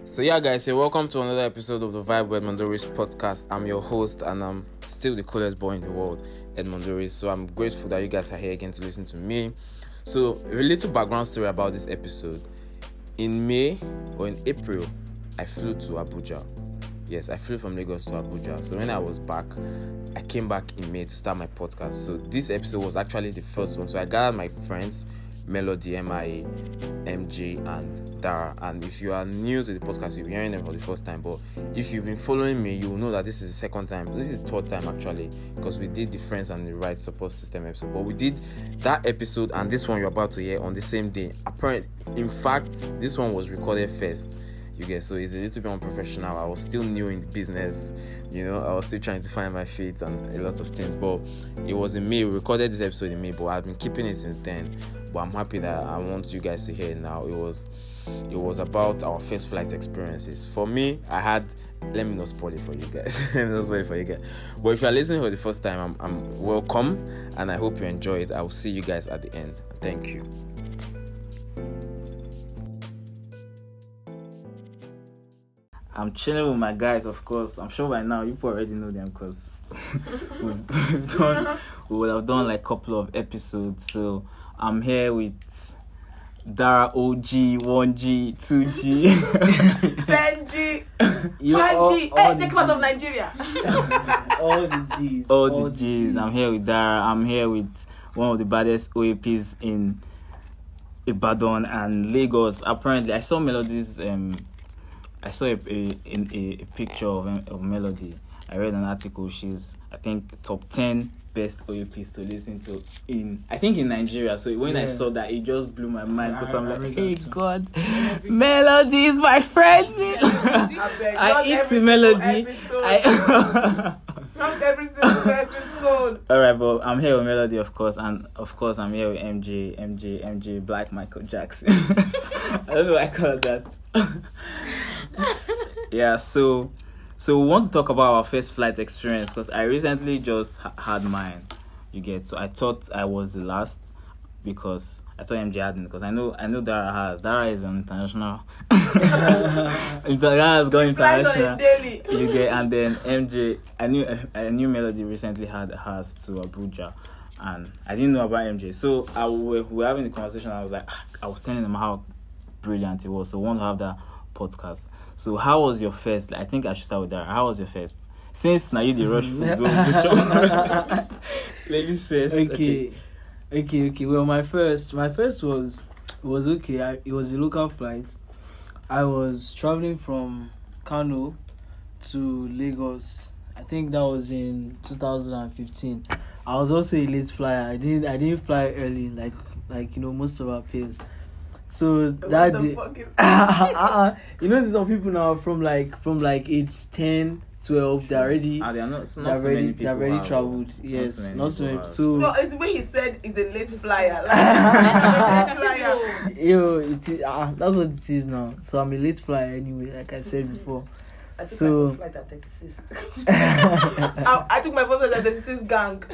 So yeah, guys, welcome to another episode of the Vibe with Edmondoris podcast. I'm your host, and I'm still the coolest boy in the world, Edmondoris. So I'm grateful that you guys are here again to listen to me. So a little background story about this episode. In May or in April, I flew to Abuja. Yes, I flew from Lagos to Abuja. So when I was back, I came back in May to start my podcast. So this episode was actually the first one. So I gathered my friends, Melody, MIA, MJ, and Dara. And if you are new to the podcast, you'll be hearing them for the first time. But if you've been following me, you'll know that this is the second time. This is the third time actually, because we did the Friends and the Right Support System episode. But we did that episode and this one you're about to hear on the same day. Apparently, in fact, this one was recorded first. You get, so it's a little bit unprofessional. I was still new in the business, I was still trying to find my feet and a lot of things. But it was in May. We recorded this episode in May, but I've been keeping it since then. But I'm happy that I want you guys to hear it now. It was about our first flight experiences. For me, let me not spoil it for you guys. But if you're listening for the first time, I'm welcome, and I hope you enjoy it. I will see you guys at the end. Thank you. I'm chilling with my guys, of course. I'm sure by now you already know them because we would have done like a couple of episodes. So I'm here with Dara OG, 1G, 2G, 10G, 5G. Hey, they come out of Nigeria. All the G's. I'm here with Dara. I'm here with one of the baddest OAPs in Ibadan and Lagos. Apparently, I saw Melody's. I saw a picture of Melody. I read an article. She's, I think, top 10 best OAPs to listen to in Nigeria. So when I saw that, it just blew my mind because I'm like, hey God, Melody is my friend. I eat to Melody. Not every single episode. Alright, but I'm here with Melody, of course, and of course I'm here with MJ, Black Michael Jackson. I don't know why I call it that. Yeah, so we want to talk about our first flight experience because I recently just had mine. You get, so I thought I was the last because I thought MJ hadn't, because I know Dara has. Dara is an international. Dara has gone international. You get, and then MJ, I knew Melody recently had hers to Abuja, and I didn't know about MJ. So we were having the conversation. I was telling them how brilliant it was. So we want to have that podcast. So how was your first? I think I should start with Dara. How was your first? Since now you the rush for go. Ladies first. Okay. Well, my first was okay. It was a local flight. I was traveling from Kano to Lagos. I think that was in 2015. I was also a late flyer. I didn't fly early like most of our peers. So that day, some people now from age 10, 12, they're already traveled. Yes, not so many. So no, it's the way he said he's a late flyer. It is, that's what it is now. So I'm a late flyer anyway, like I said before. I took my first flight at 36. I took my first flight at 36 gang.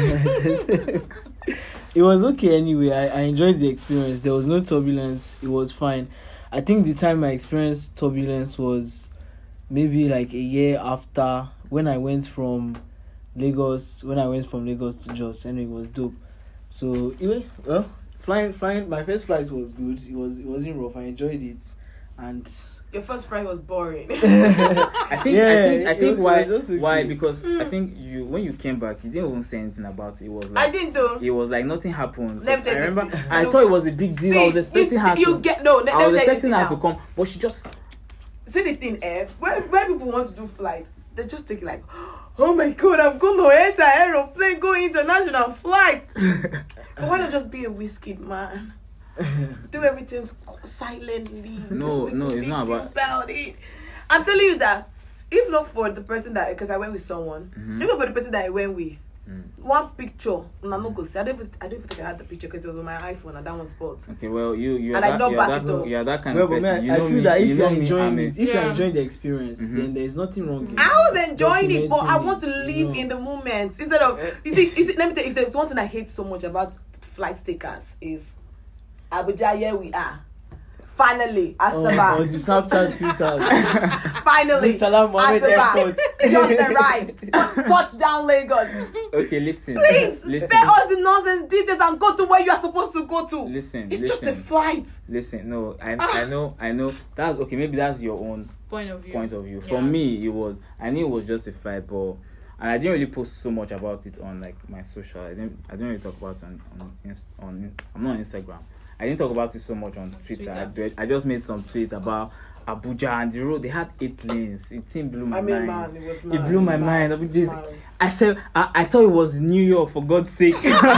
It was okay anyway. I enjoyed the experience. There was no turbulence. It was fine. I think the time I experienced turbulence was maybe like a year after when I went from Lagos to Jos, and it was dope. So anyway, well, flying. My first flight was good. It wasn't rough. I enjoyed it, and your first flight was boring. I think why? Because I think when you came back, you didn't even say anything about it. It was like, I didn't do. It was like nothing happened. I remember. I thought it was a big deal. I was expecting her to. I was expecting her to come, but she just. See the thing, where people want to do flights, they just take it like, oh my God, I'm going to enter aeroplane, go international flight. But why not just be a whiskey man? Do everything silently. No, it's not about it. I'm telling you that if not for the person that, because I went with someone, if not for the person that I went with, one picture, I'm not gonna say. I don't even think I had the picture because it was on my iPhone and that one spot. Okay, well, you're that kind of person. I feel that if you're enjoying it, if you're enjoying the experience, then there's nothing wrong with it. I was enjoying it, but I want to live in the moment instead of you see. Let me tell you, if there's one thing I hate so much about flight stickers is Abuja, here we are. Finally, Asaba. Or the Snapchat filters. Finally, Murtala Mohammed Airport. Just a ride. Touchdown Lagos. Okay, listen. Please spare us the nonsense details and go to where you are supposed to go to. Listen. It's just a flight. Listen, no, I know. That's okay. Maybe that's your own point of view. For me, I knew it was just a flight, but and I didn't really post so much about it on like my social. I didn't really talk about it on I'm not on Instagram. I didn't talk about it so much on Twitter. I just made some tweet about Abuja and the road. They had 8 lanes. It blew my mind. Man, it blew my mind. I said I thought it was New York, for God's sake.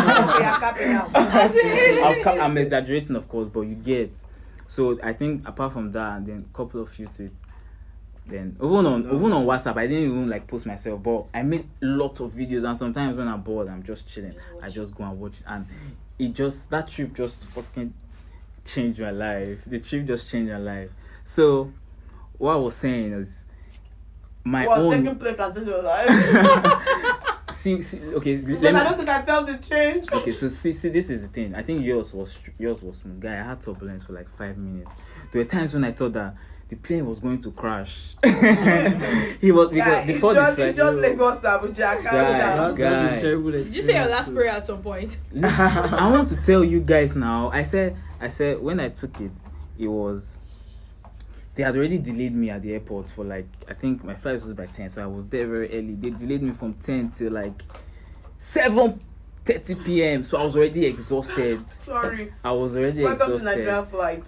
I'm exaggerating, of course, but you get. So I think apart from that, and then a couple of few tweets. Then even on WhatsApp, I didn't even like post myself, but I made lots of videos. And sometimes when I'm bored, I'm just chilling. I just go and watch it, and that trip just fucking changed my life. The trip just changed my life. So what I was saying is taking place until your life. see, okay. But I don't think I felt the change. Okay, so see, this is the thing. I think yours was smooth, guy. I had turbulence for like 5 minutes. There were times when I thought that the plane was going to crash. He was before the flight. It's just Lagos to Abuja. That's a terrible experience. Did you say your last prayer at some point? Listen, I want to tell you guys now. I said when I took it, it was. They had already delayed me at the airport for like, I think my flight was by 10, so I was there very early. They delayed me from 10 till like 7:30 p.m. So I was already exhausted. Sorry. I was already exhausted. Welcome to Nigeria flight.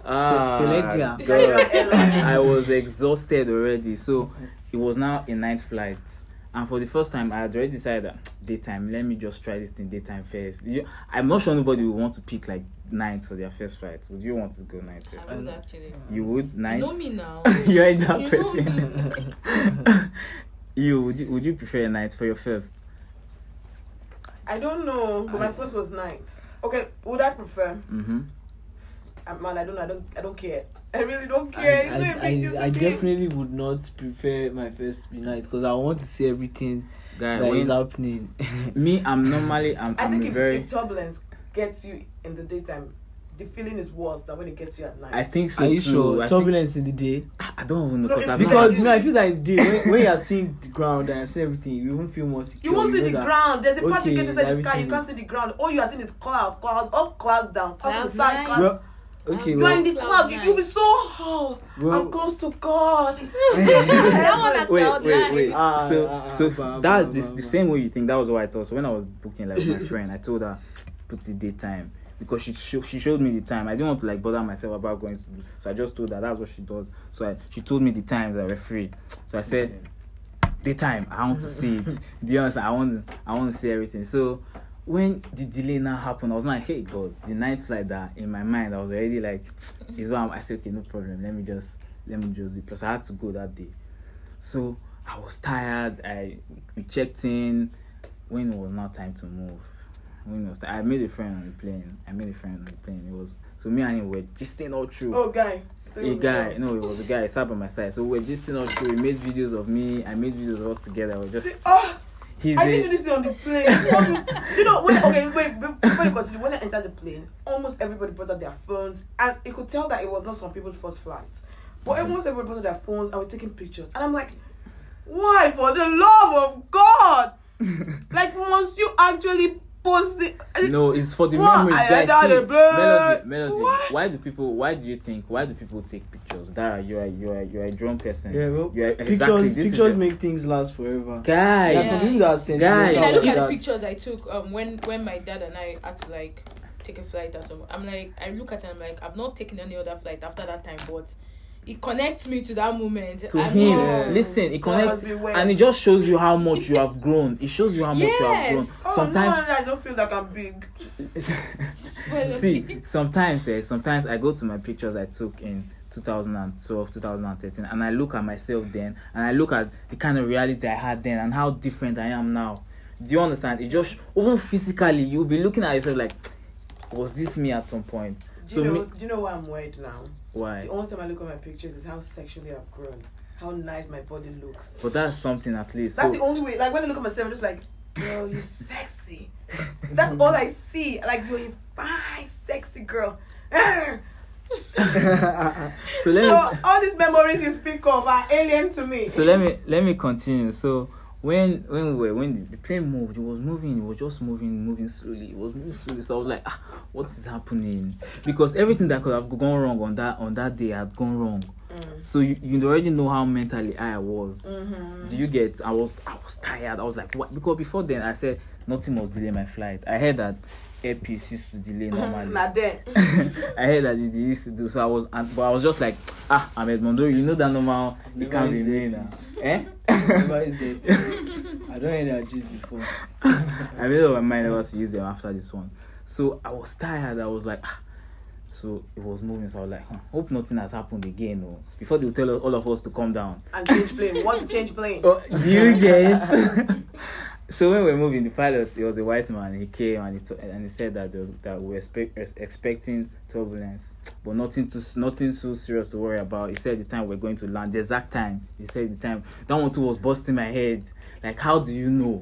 I was exhausted already. So it was now a night flight. And for the first time, I had already decided that daytime, let me just try this thing daytime first. I'm not sure nobody would want to pick like night for their first flight. Would you want to go night first? I would actually. You would night? You know me now. You're a dark person. Would you prefer a night for your first? I don't know, but my first was night. Okay, would I prefer? Mm-hmm. Man, I don't care. I really don't care. I definitely would not prefer my first to be night because I want to see everything that is happening. Me, I think if turbulence gets you in the daytime, the feeling is worse than when it gets you at night. I think so. Are you too. sure? Turbulence in the day? I don't even know because I feel like the day when you are seeing the ground and seeing everything, you won't feel more secure. You won't see the ground. There's a part you get inside the sky, you can't see the ground. All you are seeing is clouds up, clouds down, clouds to the side, clouds. You are in the clouds. You'll be so I'm close to God. Wait. So that's the same way you think. That was what I thought. So when I was booking like with my friend, I told her put the daytime because she showed me the time. I didn't want to like bother myself about going to do. So I just told her that's what she does. So she told me the times that were free. So I said daytime. I want to see it. Do you understand? I want to see everything. So when the delay now happened, I was like, hey God, the night flight that in my mind I was already like, is what I said, okay, no problem. Let me just do. Plus I had to go that day. So I was tired. We checked in when it was now time to move. I made a friend on the plane. It was so me and him were gisting all through. Oh, guy. It was a guy. He sat by my side. So we were gisting all through. We made videos of me. I made videos of us together. We just. I didn't do this on the plane. Wait, before you continue, when I entered the plane, almost everybody brought out their phones, and you could tell that it was not some people's first flights. But almost everybody brought out their phones and were taking pictures. And I'm like, why, for the love of God? Like, must you actually post it? No, it's for the memories, guys. Melody. Why do you people take pictures? Dara, you're a drone person. Yeah, well, pictures make things last forever. Guys, there are some people that are sentimental. I look at the pictures I took when my dad and I had to like take a flight out of. I'm like, I look at it and I'm like, I've not taken any other flight after that time, but it connects me to that moment. Listen, it connects, and it just shows you how much you have grown. It shows you how much you have grown. Sometimes I don't feel like I'm big. See, sometimes I go to my pictures I took in 2012, 2013, and I look at myself then, and I look at the kind of reality I had then, and how different I am now. Do you understand? It just, even physically, you'll be looking at yourself like, was this me at some point? Do you know why I'm worried now? Why? The only time I look at my pictures is how sexually I've grown. How nice my body looks. But that's something at least. That's the only way. Like when I look at myself, I'm just like, girl, you're sexy. That's all I see. Like, you're a fine, sexy girl. So let me. So all these memories you speak of are alien to me. So let me continue. So when the plane moved, it was moving. It was just moving slowly. It was moving slowly. So I was like, what is happening? Because everything that could have gone wrong on that day had gone wrong. So you already know how mentally I was. Do you get? I was tired. I was like, what? Because before then I said nothing must delay my flight. I heard that airpiece used to delay normally. Not then. I heard that it used to do. So I was just like, I'm Edmondo. You know that normal. It can't be me now. Never is it. I don't hear that gist before. I made up my mind never to use them after this one. So I was tired. I was like, So it was moving. So I was like, hope nothing has happened again. Or before they will tell all of us to calm down And change plane. Want to change plane? Oh, do you get? So when we were moving, the pilot, he was a white man. He came and he said that we were expecting turbulence, but nothing so serious to worry about. He said the time we're going to land, the exact time. He said the time. That one too was busting my head. Like, how do you know?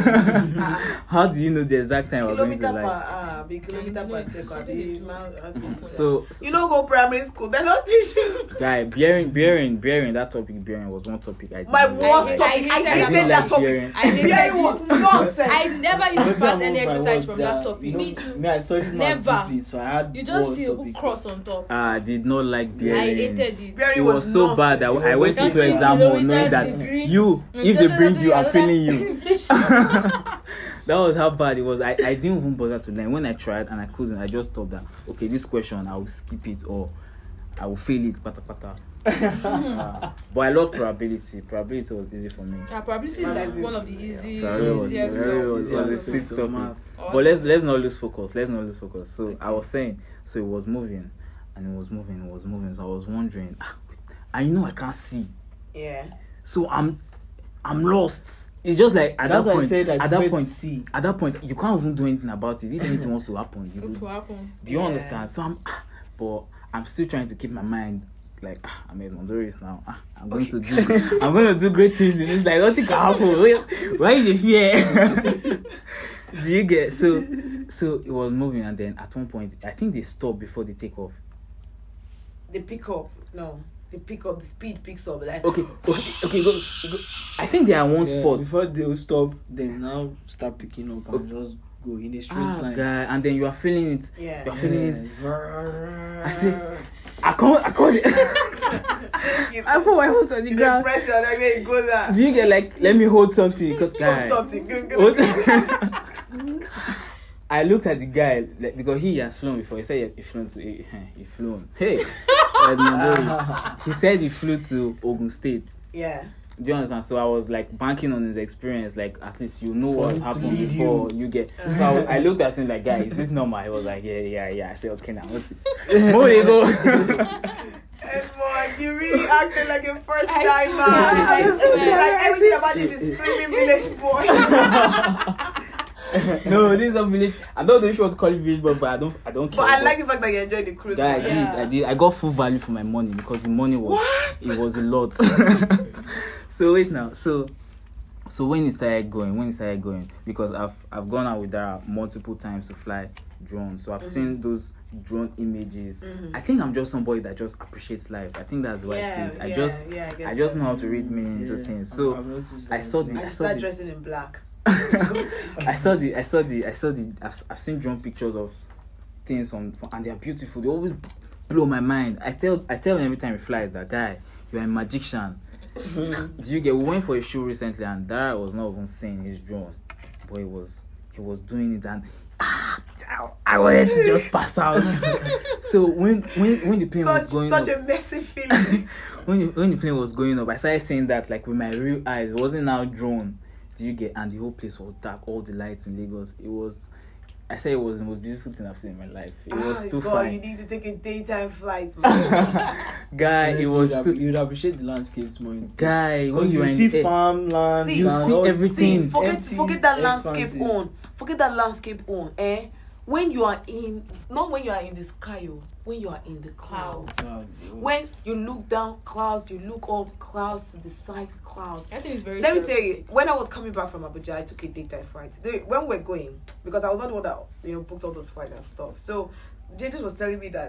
How do you know the exact time we're going to land? Kilometer per second. So You don't go primary school. They don't teach you. guy, bearing that topic. Bearing was one topic I did. My worst topic. I hated that topic. bearing. I hated Bearing was nonsense. I never used to What's pass that any about my exercise words from that, that topic. you know, Me too. Me, I studied maths Never. deeply, so I had You just words see a topic. cross on top. I did not like bearing. I hated it. Bearing It was so bad that I went Don't into you exam know hall it knowing has that degree? if they bring you, I'm Another- failing you. That was how bad it was. I didn't even bother to learn. When I tried and I couldn't, I just stopped that. Okay, this question I will skip it or I will fail it. Pata pata. But I love probability. Probability was easy for me. Yeah, probability is like one of the easiest Probability was a ones. sweet to topic. math. But let's not lose focus. So I was saying, so it was moving, and it was moving. So I was wondering, I know I can't see. Yeah. So I'm lost. It's just like at That's that why point. I said I At prefer that to point, see. at that point, you can't even do anything about it. If anything wants to happen, you What do. will happen? Do you Yeah. understand? So I'm still trying to keep my mind like I'm in Honduras now. I'm going to do great things. And it's like nothing can happen. Why is the fear? Do you get? So it was moving, and then at one point, I think they stopped before they take off. They pick up. No. They pick up. The speed picks up. Like, Okay, go. I think they are one Yeah, spot. before they will stop, then now start picking up and just go in a straight line. Guy, and then you are feeling it. Yeah. You are feeling it. I I say, I can't. I put my foot on the You ground. press your leg, then it goes out. Do you get like, let me hold something? Because guy, Something. I looked at the guy like, because he has flown before. He said he flown to he flown. Hey, he said he flew to Ogun State. Yeah. Do you understand? So I was like banking on his experience, like at least you know what him to happened lead before you get. So I looked at him like, guy, is this normal? He was like, yeah. I said, okay, now what's it? Move it, go. And boy, you really acted like a first I timer. swear. Like everything about this is screaming village boy. No, this is a village. I don't know if you want to call it village, but I don't care. But I like the fact that you enjoyed the cruise. Guy, man. I did. I got full value for my money because the money was it was a lot. So wait now. So when it started going, because I've gone out with her multiple times to fly drones. So I've seen those drone images. I think I'm just somebody that just appreciates life. I think that's why I see it. I just know how to read meaning into things. So I've noticed I that. saw I start the dressing in black. I've seen drone pictures of things from and they are beautiful. They always blow my mind. I tell him every time he flies that, guy, you're a magician. Do you get? We went for a show recently and Dara was not even seeing his drone, but he was doing it and I wanted to just pass out. So when the plane was going up, such a messy feeling. when the plane was going up, I started saying that like with my real eyes. It wasn't now drone. Do you get? And the whole place was dark. All the lights in Lagos. I said it was the most beautiful thing I've seen in my life. It was too God, fine. you need to take a daytime flight, man. Guy, it was too. You'd appreciate the landscapes more. Guy, when Because you you are see in air, farmland, See, you see everything. Forget that landscape on. Forget that landscape on. When you are in, not when you are in the sky, when you are in the clouds. When you look down, clouds. You look up, clouds to the side, clouds. I think it's very. Let me tell you, when I was coming back from Abuja, I took a daytime flight. When we're going, because I was not the one that booked all those flights and stuff. So JJ was telling me that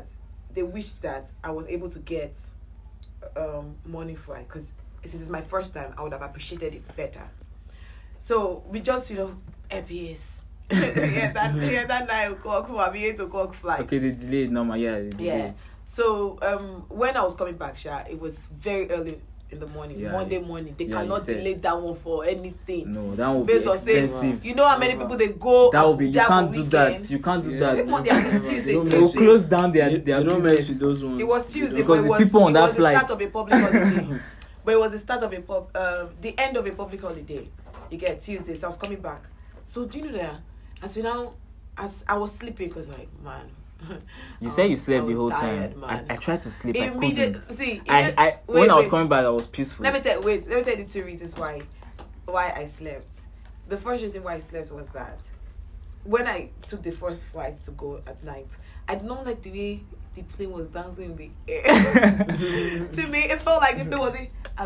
they wished that I was able to get morning flight, because this is my first time. I would have appreciated it better. So we just, APS. that 9 o'clock, 8 o'clock flight. Okay, they delayed normal, Yeah. So when I was coming back, it was very early in the morning, Monday morning. They cannot delay that one for anything. No, that would be expensive. You know how many people they go? That would be. You can't do that. You can't do that. Tuesday. They will close down their don't mess with those ones. It was Tuesday because the people on that flight. It was the start of a public holiday. But it was the start of the end of a public holiday. You get Tuesday, so I was coming back. So do you know that as I was sleeping, because man. You said you slept the whole tired, time. I tried to sleep. I couldn't. See, when I was coming back, I was peaceful. Let me tell you the 2 reasons why I slept. The first reason why I slept was that when I took the first flight to go at night, I did not like the way the plane was dancing in the air. To me, it felt like the plane was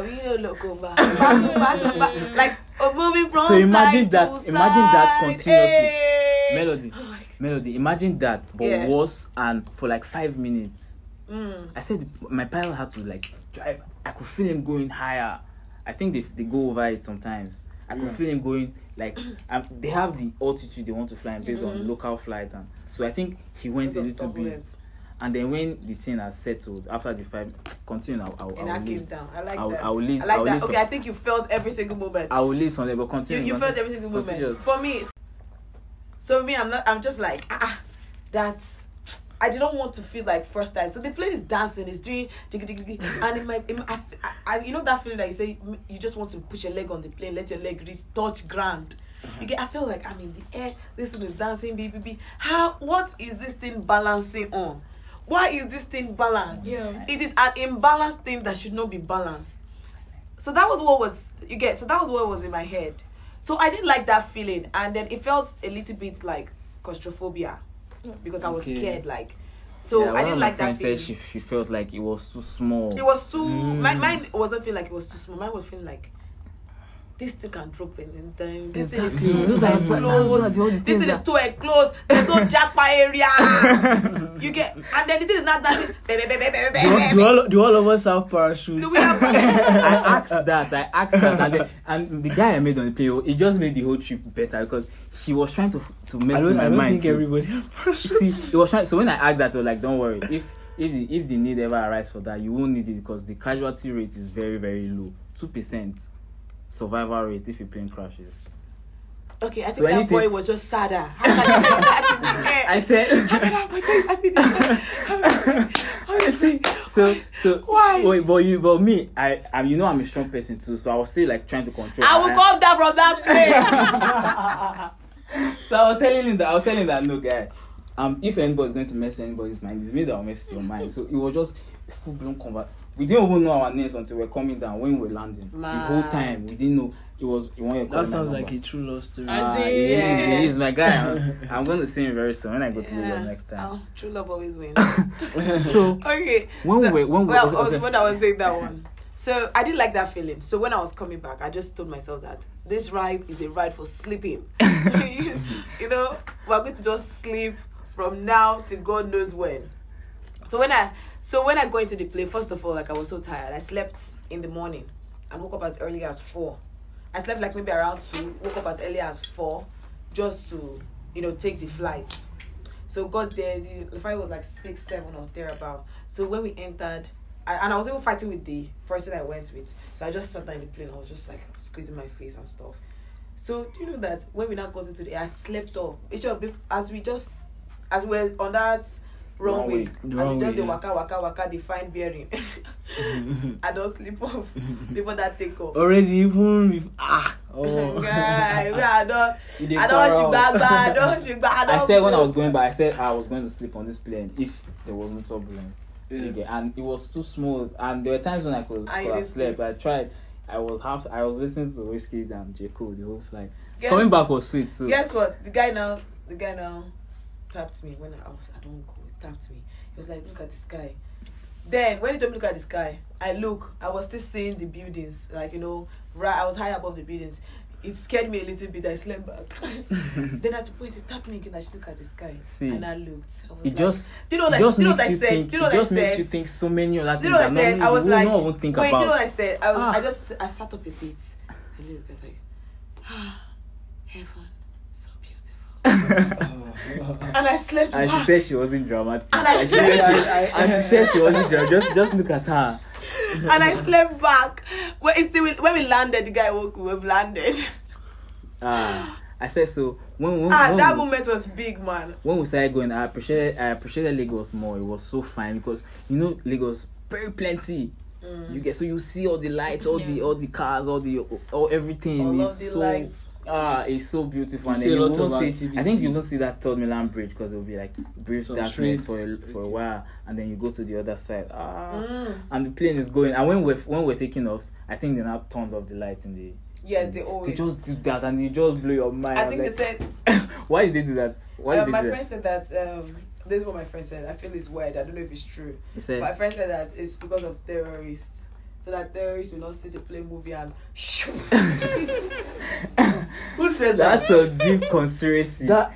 like moving from so imagine side that. to Imagine that side. continuously. Hey. Melody. Imagine that, but worse, and for like 5 minutes. I said my pilot had to like drive. I could feel him going higher. I think they go over it sometimes. I could feel him going like they have the altitude they want to fly based on local flight, and so I think he went a little bit. And then when the thing has settled after the 5, continue. I will came down. I like that. I will leave. I like that. Okay, I think you felt every single moment. I will leave from there, but continue. You felt every single moment. For me, so me, I'm just like that's. I didn't want to feel like first time. So the plane is dancing, it's doing and in my you know that feeling that you say you just want to put your leg on the plane, let your leg touch ground. I feel like I'm in the air. This thing is dancing, baby. What is this thing balancing on? Why is this thing balanced? Yeah. It is an imbalanced thing that should not be balanced. So that was what was in my head. So I didn't like that feeling, and then it felt a little bit like claustrophobia because I was scared. I didn't like that feeling. Said she felt like it was too small. It was too. My mind wasn't feeling like it was too small. Mine was feeling like this thing can drop in time. This thing is too close. This thing is too enclosed. There's no jackpot area. You get, and then the thing is not dancing. Do all of us have parachutes? I asked that, and the guy I made on the plane, it just made the whole trip better because he was trying to mess with my mind. I don't think everybody has parachutes. See, he was trying. So when I asked that, I was like, "Don't worry. If the need ever arises for that, you won't need it because the casualty rate is very, very low, 2%. Survival rate if your plane crashes." Okay, I think that boy was just sadder. I said. So why? But me, I'm I'm a strong person too, so I was still like trying to control. I will come down from that plane. So I was telling that no guy, if anybody's going to mess anybody's mind, it's me that will mess your mind. So it was just full blown convert. We didn't even know our names until we were coming down when we were landing. Man. The whole time we didn't know it was. That sounds like a true love story. It is my guy. I'm going to sing it very soon when I go to Lagos next time. True love always wins. So okay. When I was saying that one. So I didn't like that feeling. So when I was coming back, I just told myself that this ride is a ride for sleeping. We're going to just sleep from now to God knows when. So when I go into the plane, first of all, I was so tired. I slept in the morning and woke up as early as 4. I slept like maybe around 2, woke up as early as 4 just to, take the flight. So got there, the flight was like 6, 7 or thereabout. So when we entered, I was even fighting with the person I went with. So I just sat down in the plane. I was just like squeezing my face and stuff. So do you know that when we now got into the air, I slept off. As we were on that runway, as we just the waka, the fine bearing. I don't sleep off before that take off. Already even I said when I was going back, I said I was going to sleep on this plane if there was no turbulence. And it was too smooth, and there were times when I could have slept. I tried. I was listening to Whiskey and J. Cole the whole flight. Coming back was sweet too. Guess what? The guy now tapped me when I don't go. He tapped me. He was like, "Look at the sky." Then when he told me look at the sky, I was still seeing the buildings. I was high above the buildings. it scared me a little bit. I slept back. Then I wait, it tapped me again. I should look at the sky. See, and I looked. I was it like, just, do you know what it just do you know makes what I you said? think. Do you know It what I just makes said? you think so many other Do things you know what I that said? I was you like, will not even think wait, about. you know what I said? Ah. I sat up a bit. I looked. I was like, heaven, so beautiful. And I slept. And she back. said she wasn't dramatic. And I And she said she wasn't dramatic. Just look at her. And I slept back. When we landed, the guy woke. We landed. I said so. When That we, moment was big, man. when we started going, I appreciated Lagos more. It was so fine because Lagos very plenty. You get, so you see all the lights, all the cars, all everything. All is of the so lights. it's so beautiful. You And see then a you lot won't of see. activity. I think you don't see that Third Milan Bridge because it will be like brief Some darkness streets. for a while, and then you go to the other side. And the plane is going. And when we're taking off, I think they now turned off the light in the. Yes, they always. They just do that and they just blow your mind. I think like, they said. why did they do that? Why did they My do friend that? said that. This is what my friend said. I feel it's weird. I don't know if it's true. He said, My friend said that it's because of terrorists. So that terrorists will not see the play movie and Who said that? that's a deep conspiracy. That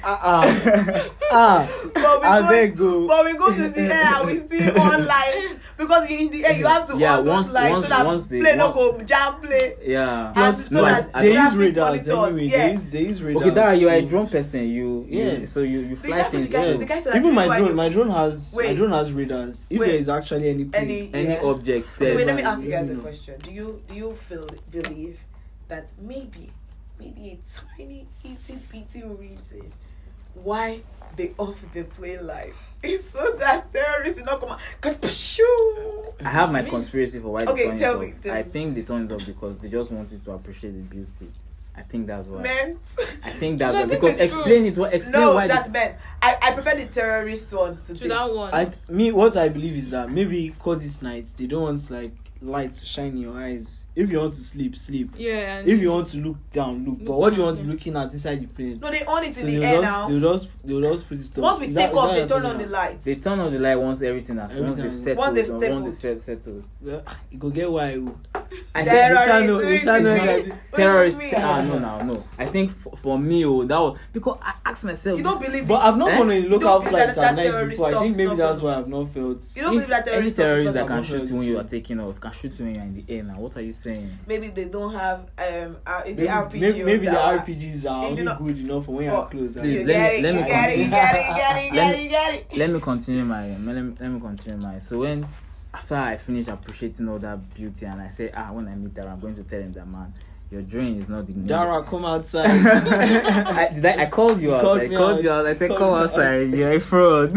but we go to the air and we still on light because in the air you have to on those lights so that play no go jam play. Yeah. Plus, No, they use traffic radars monitors, anyway. yeah. They use radars. Okay, Dara, you are a so- drone person. So you The fly guy said things. the guy So said that Even the reason why my drone has radars. If Wait. there is actually any plane, any yeah. object Okay, said. wait, let me ask you Yeah, guys a no. question. Do you believe that maybe a tiny itty bitty reason why they off the plane light is so that terrorists will not come out? I have my conspiracy for why they Okay, turn it tell off. me, tell I me. think they turn it off because they just wanted to appreciate the beauty. I think that's why. Meant. I think that's No, why. I think Because it's explain true. it. Explain No, why. that's meant. I prefer the terrorist one to To this. that one. what I believe is that maybe because it's night, they don't want like light to shine in your eyes. If you want to sleep. Yeah. And If you want to look down, look. But Look what do you down, want to be yeah. looking at inside the plane? No, they on it So in the air now. they'll just put it to. Once we take off, they turn on the lights. They turn on the light once everything has once they've Everything. settled. Once they've or once they've settled. You go get why. I said Terrorists. terrorist. What do you mean? No. I think for me, that was because I asked myself. You don't believe But I've not gone on a local believe flight that at night terrorist before. I think stuff maybe is that's not why I've not felt. You don't believe that any terrorist stuff is terrorist not that can gonna shoot hurt you when you. you are taking off can shoot you when you're in the air. Now, what are you saying? Maybe they don't have is it RPG? Maybe the that- RPGs are They only do not- good enough for when you're close. Please, You let me get it, continue. you get it. Let me continue my. So when after I finish appreciating all that beauty and I say, when I meet Dara, I'm going to tell him that, man, your drawing is not the Dara, come outside. I called you out. called I me called out. you out. I said, Called come me out. outside. You're a fraud.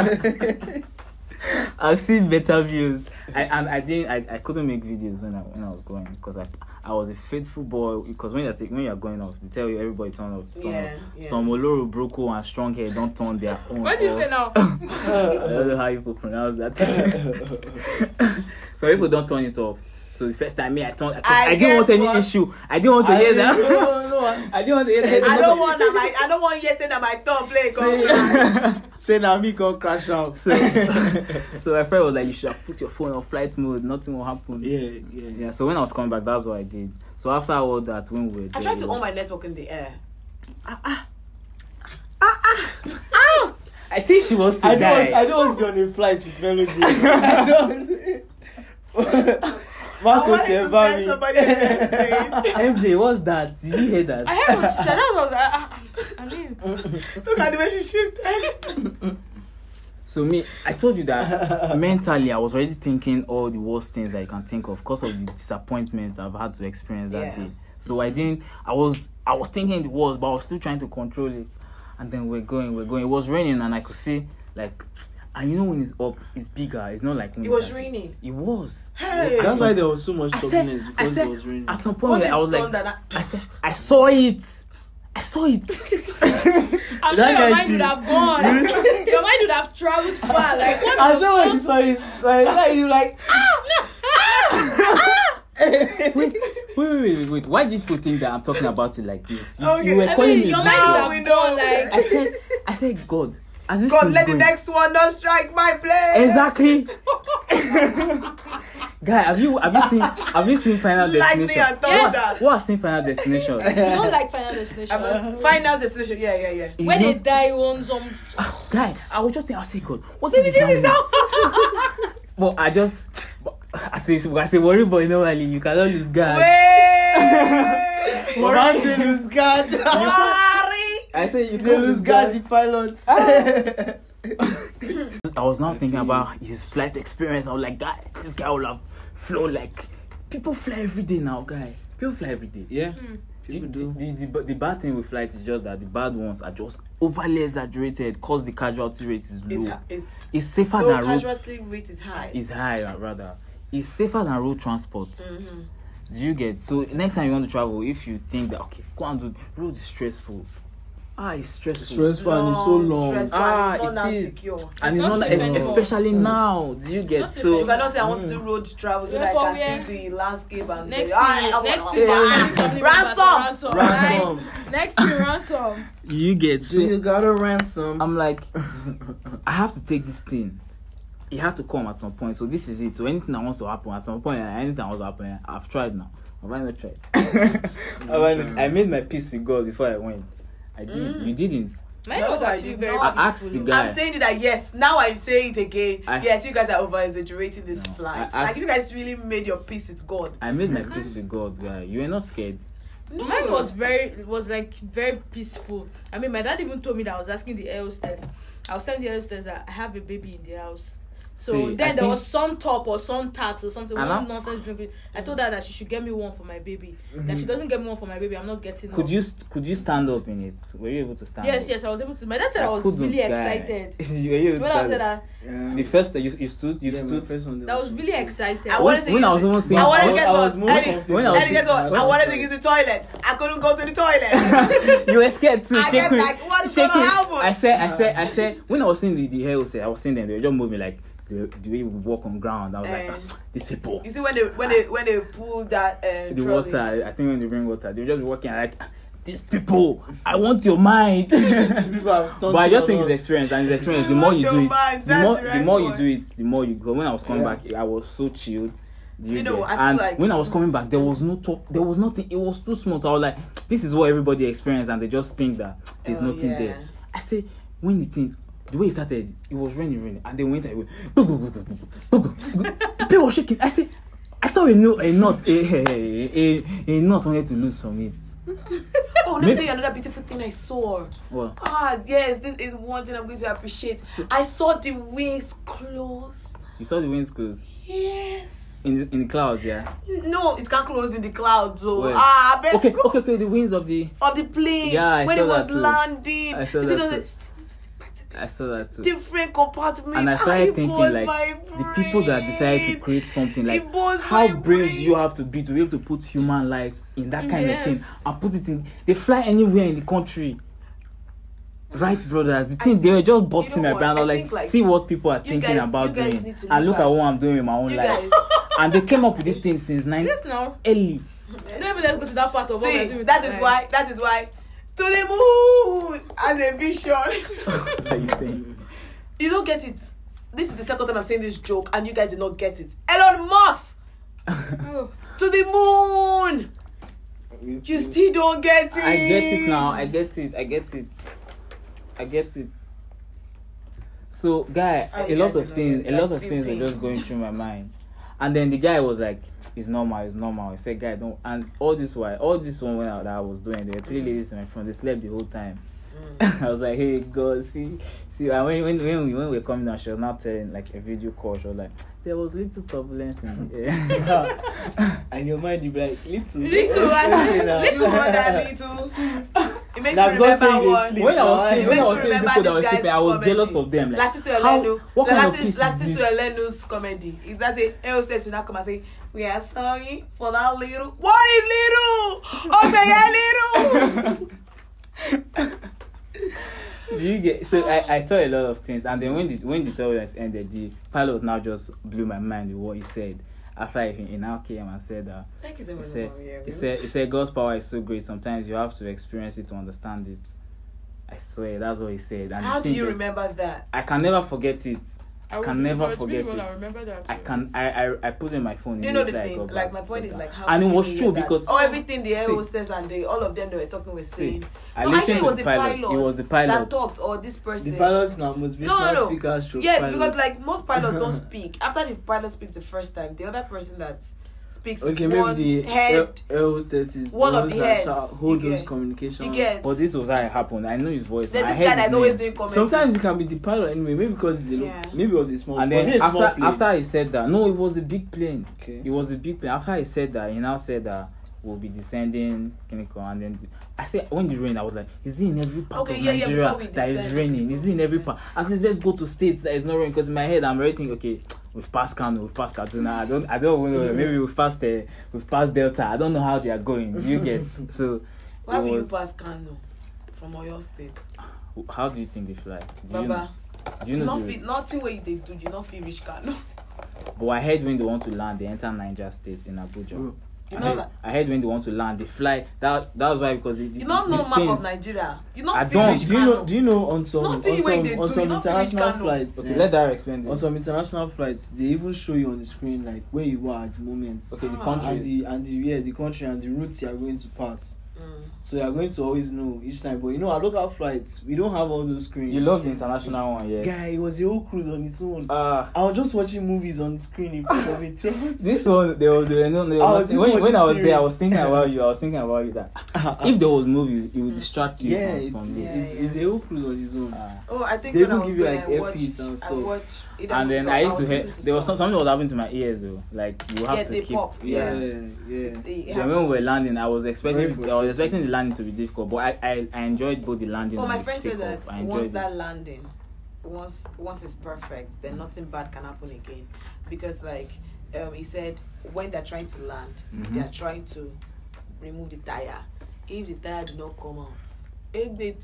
I've seen better views. I couldn't make videos when I was going because I was a faithful boy. Because when you're going off, they tell you everybody turn off. Yeah. Some Oloro, Broko, and strong hair don't turn their own. What do you say off. now? I don't know how people pronounce that. So people don't turn it off. So the first time I turned, because I didn't want any issue. I didn't want to hear that. No, I didn't want to hear that. I don't want you saying that my thumb play. Say now me go crash out. So my friend was like, you should have put your phone on flight mode. Nothing will happen. Yeah. So when I was coming back, that's what I did. So after all that, when we were I there, tried to own my network in the air. I think she wants to I die. don't want to go on a flight with Melody. I don't. Marco, I wanted to send somebody in the plane. MJ, what's that? Did you hear that? I heard what she said. I mean, Look at the way she shifted. So I told you that mentally I was already thinking all the worst things I can think of because of the disappointment I've had to experience that day. So I was thinking the worst, but I was still trying to control it. And then we're going. It was raining and I could see and you know when it's up, it's bigger. It's not like when It was raining. It was. Hey. That's why there was so much turbulence I because said it was raining. at some What point is I was like, thunder? I said, I saw it. I'm sure That your guy mind did. would have gone. Your mind would have traveled far. Like what? I'm sure when you saw it, like you like. Wait. Why did you think that I'm talking about it like this? You, Okay, you were I calling mean, me your big mind girl. would have gone. Like I said, God, as this God, thing's let the going- next one not strike my plane. Exactly. Guy, have you seen Final Lightning Destination? and thunder. What has seen Final Destination? You don't like Final Destination. Final Destination. Yeah. When they die on some. Guy, I was just thinking, I say, God, what if it's now? But I say, worry, but you know, Ali, you cannot lose God. Wait. Worry to lose God. I say you can lose God, the pilot. I was now thinking about his flight experience. I was like, guy, this guy will have flown like people fly every day now, guy. People fly every day. Yeah. People do. The bad thing with flights is just that the bad ones are just overly exaggerated because the casualty rate is low. It's safer than road. Casualty rate is high. It's high, rather. It's safer than road transport. Mm-hmm. Do you get? So next time you want to travel, if you think that okay, go and do road is stressful. It's stressful. And it's so long. It's not it is. secure. And it's not especially now. Do you get? So you cannot say I want to do road travel so that I can see the landscape and next ransom. You get? So you got a ransom. I'm like, I have to take this thing. It had to come at some point. So this is it. So anything that wants to happen at some point, anything that wants to happen, I've tried now. Have I not tried? I made my peace with God before I went. I did. You didn't. Mine was actually very. I asked the guy. I'm saying that yes. Now I say it again. Yes, you guys are over exaggerating this flight. Like you guys really made your peace with God. I made my peace with God, guy. You were not scared. No. Mine was very peaceful. I mean, my dad even told me that I was asking the air hostess. I was telling the air hostess that I have a baby in the house. So then there was some top or some tax or something. Nonsense drinking. I told her that she should get me one for my baby. Mm-hmm. That if she doesn't get me one for my baby, I'm not getting one. Could you stand up in it? Were you able to stand up? Yes, I was able to. My dad said I was really excited. Were you able to when stand I said up? that. The first that you stood? First one I was really excited. I wanted to use the toilet. I couldn't go to the toilet. You were scared too. I kept like, what is going to happen? I said, when I was seeing the hair hostess, I was seeing them, they were just moving like the way we walk on ground. I was like, these people. You see when they pull that the trolley. Water, I think when they bring water, they were just walking like, these people, I want your mind. But I just think it's experience, and it's experience. The more you do it, the more you do it, the more you go. When I was coming back, I was so chilled. And when I was coming back, there was no top, there was nothing. It was too smooth. I was like, this is what everybody experienced, and they just think that there's nothing there. I say, when the way it started, it was raining, and then went away. The people were shaking. I said, I thought a knot wanted to lose from it. Oh, let me tell you another beautiful thing I saw. What? Yes, this is one thing I'm going to appreciate. I saw the wings close. You saw the wings close? Yes. In the clouds, yeah. No, it can't close in the clouds. So. Okay. The wings of the plane. Yeah, when it was landing. I saw that too. I saw that too. Different compartments. And I started thinking like the people that decided to create something like how brave do you have to be able to put human lives in that kind of thing and put it in. They fly anywhere in the country. Right, brothers. The thing they were just busting my brain. I was like, see what people are thinking about doing, and look at what I'm doing in my own life. And they came up with this thing since early. Maybe let's go to that part of what we're doing. That is why. To the moon as a vision. What are you saying? You don't get it. This is the second time I'm saying this joke, and you guys did not get it. Elon Musk to the moon. You still don't get it. I get it now. I get it. So, guy, a lot of things were just going through my mind. And then the guy was like, it's normal. He said, guy, don't. And all this one when I was doing, there were 3 ladies in my front, they slept the whole time. I was like, hey, God, see. And when we were coming down, she was now telling like a video call. She was like, there was little turbulence in the air. And your mind, you be like, little more than little. It makes me remember one. When I was seeing people that were sleeping, I was jealous of them. Like, what kind of peace is this? Latisu comedy. If that's a hostess will not come and say, we are sorry for that little. What is little? little. Do you get? So I thought a lot of things, and then when the turbulence ended, the pilot now just blew my mind with what he said. After he now came and said that he said God's power is so great. Sometimes you have to experience it to understand it. I swear, that's what he said. And how do you remember that? I can never forget it. I can never forget it. I remember that. I put it in my phone. You know the thing, like my point is like how. And it was true because everything the air hostess and all of them they were talking was saying. I listened to the pilot. It was the pilot that talked, or this person. The pilot's now motivational speakers. Yes, pilot. because like most pilots don't speak. After the pilot speaks the first time, the other person that speaks is maybe one the head. air hostess is one of the heads. Hold those communication. But this was how it happened. I know his voice. There's this guy that's always doing comments. Sometimes it can be the pilot anyway. Maybe because maybe it was a small. And then after he said that, no, it was a big plane. Okay. It was a big plane. After he said that, he now said that we'll be descending, and then I said when the rain, I was like, is it in every part of Nigeria that is raining? Is it in every part? At least let's go to states that is not raining, because in my head I'm already thinking, okay, we've passed Kano, we've passed Kaduna. I don't know. Maybe we've passed Delta. I don't know how they are going. Do you get? So why will you pass Kano from Oyo State? How do you think they fly? Do you know nothing where they do, you not feel reach Kano. But I heard when they want to land, they enter Niger State in Abuja. I heard when they want to land, they fly. That was why, because you don't know map of Nigeria. I don't. Do you know on some international flights? Okay, let Dara explain this. On some international flights, they even show you on the screen like where you are at the moment. Okay, the countries and the country and the routes you are going to pass. So you are going to always know each time. But our local flights, we don't have all those screens. You love the international one, yeah. Guy, it was a whole cruise on its own. I was just watching movies on the screen. This one, when I was there, I was thinking about you. That if there was movies, it would distract you. It's a whole cruise on its own. I think they even give you like earpiece and stuff. And then I used to hear there was something that was happening to my ears though. Like you have to keep. Then when we were landing, I was expecting the landing to be difficult, but I enjoyed both the landing. Well, and my friend said that once that landing, once it's perfect, then nothing bad can happen again, because like he said when they're trying to land, they are trying to remove the tire. If the tire did not come out, I've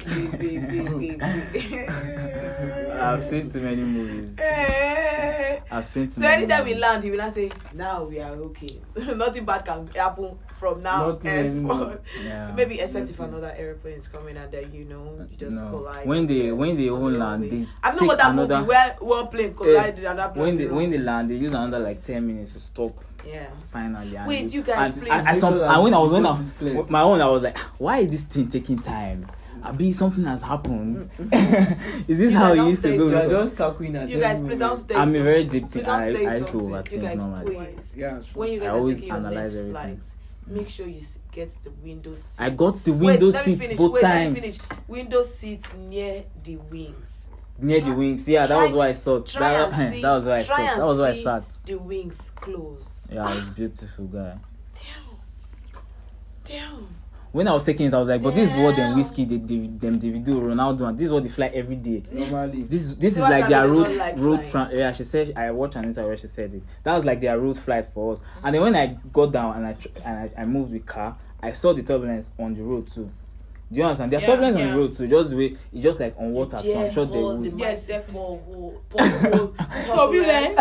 seen too many movies. So anytime we land, he will not say, now we are okay. Nothing bad can happen from now henceforth. Maybe except if another airplane is coming and then you just collide. When they even land, they I've not got that movie where one plane collided with another plane. When they land, they use another like 10 minutes to stop. Yeah. Finally. Wait, you guys please. When I was like, why is this thing taking time? Something has happened. Is this how it used to go? You guys, please don't stay. I'm a very deep thing. I used to overthink normally. Please. When you guys always analyze everything. Make sure you get the window seat. I got the window seat both times. Window seat near the wings. Near the wings. Yeah, that was why I saw. That was why I sat. The wings close. Yeah, it's beautiful, guy. Damn. When I was taking it, I was like, but this is what them whiskey, Davido, Ronaldo, and this is what they fly every day. Normally, this is like their road. She said, I watched an interview where she said it. That was like their road flights for us. And then when I got down and I moved with car, I saw the turbulence on the road too. Do you understand? There are turbulence on the road too. Just the way it's just like on water too. I'm sure they would. Yes, turbulence.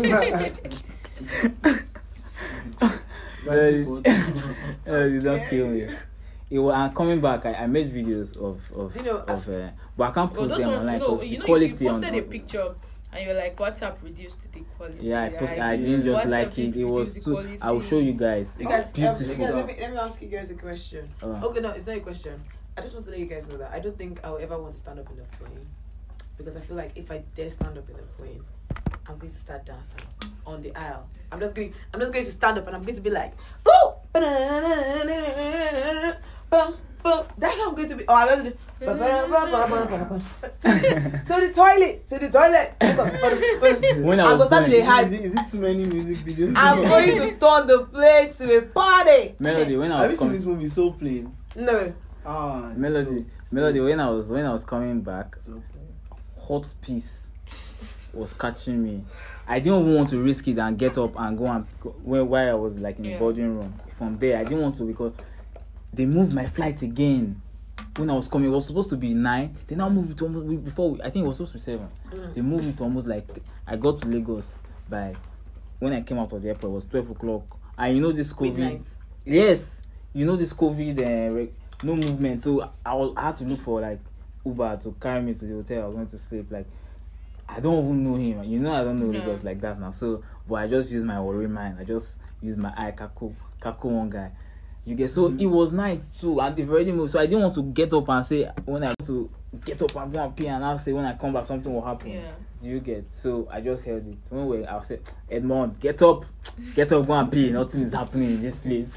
You don't kill me. I'm coming back. I made videos of but I can't post them online because the quality you posted a picture and you're like, WhatsApp reduced the quality. Yeah, I didn't just like it. It was too. I will show you guys. It's beautiful. Let me ask you guys a question. Okay, no, it's not a question. I just want to let you guys know that I don't think I'll ever want to stand up in a plane, because I feel like if I dare stand up in a plane, I'm going to start dancing on the aisle. I'm just going to stand up and I'm going to be like, ooh! That's how I'm going to be. I'm going to do to the toilet. When I was going, is it too many music videos? I'm going to turn the plane to a party. Melody, when I was coming, have you seen this movie So Plain? No. Melody, when I was coming back, hot peace was catching me. I didn't even want to risk it and get up and go and while I was like in the boarding room. From there, I didn't want to, because they moved my flight again. When I was coming, it was supposed to be 9. They now moved it to almost I think it was supposed to be 7. They moved it to almost like I got to Lagos by when I came out of the airport. It was 12 o'clock. And this COVID. Midnight. Yes, this COVID. No movement. So I had to look for like Uber to carry me to the hotel I was going to sleep. Like I don't even know him. You know, I don't know Lagos like that now. So, but I just use my worry mind. I just use my eye, Kako one guy. You get, so it was night too, and they've already moved. So I didn't want to get up and say when I want to get up and go and pee, and I'll say when I come back something will happen. Yeah. Do you get? So I just held it. I'll say, Edmond, get up, go and pee. Nothing is happening in this place.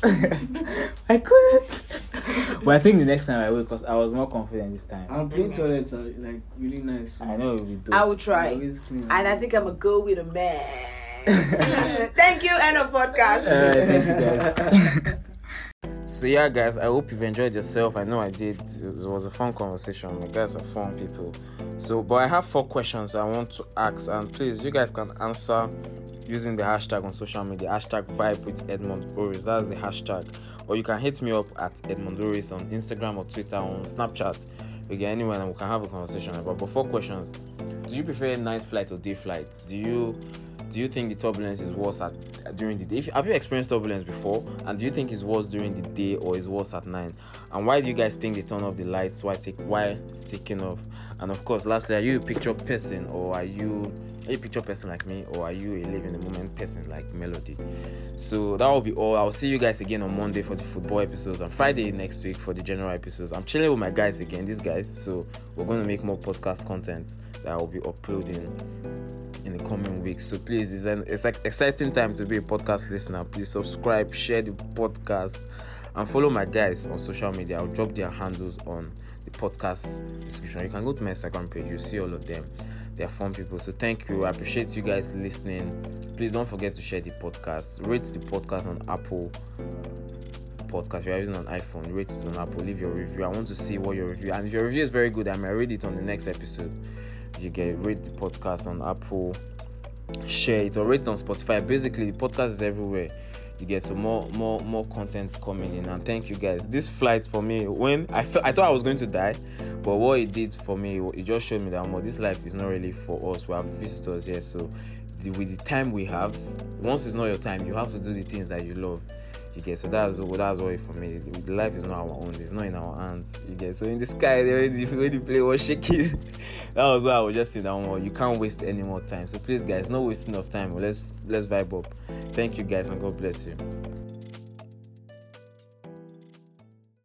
I couldn't. But I think the next time I will, because I was more confident this time. And clean toilets are like really nice. I know it will be dope. I will try. And I think I'm gonna go with a man. Thank you, end of podcast. Thank you guys. So yeah, guys, I hope you've enjoyed yourself. I know I did. It was a fun conversation. My guys are fun people. So, but I have 4 questions I want to ask, and please, you guys can answer using the hashtag on social media, hashtag Vibe with Edmond Oris. That's the hashtag. Or you can hit me up at Edmond Oris on Instagram or Twitter, on Snapchat. We get anywhere and we can have a conversation about. But 4 questions: do you prefer night flight or day flight? Do you think the turbulence is worse during the day? Have you experienced turbulence before? And do you think it's worse during the day or is worse at night? And why do you guys think they turn off the lights while taking off? And of course, lastly, are you a picture person, or are you a picture person like me, or are you a live in the moment person like Melody? So that will be all. I'll see you guys again on Monday for the football episodes, and Friday next week for the general episodes. I'm chilling with my guys again, these guys. So we're going to make more podcast content that I'll be uploading in the coming weeks. So please, it's like exciting time to be a podcast listener. Please subscribe, share the podcast, and follow my guys on social media. I'll drop their handles on the podcast description. You can go to my Instagram page, you'll see all of them. They are fun people. So thank you. I appreciate you guys listening. Please don't forget to share the podcast. Rate the podcast on Apple Podcast. If you're using an iPhone, rate it on Apple. Leave your review. I want to see what your review. And if your review is very good, I might read it on the next episode. You get rate the podcast on Apple, share it, or rate it on Spotify. Basically, the podcast is everywhere. You get so more content coming in. And thank you guys. This flight for me, when I thought I was going to die, but what it did for me, it just showed me that this life is not really for us. We have visitors here, so with the time we have, once it's not your time, you have to do the things that you love. You get, so that's why for me, the life is not our own, it's not in our hands. You get, so in the sky, when the plane was shaking, that was why I was just saying that you can't waste any more time. So please guys, no wasting of time. Let's vibe up. Thank you guys, and God bless you.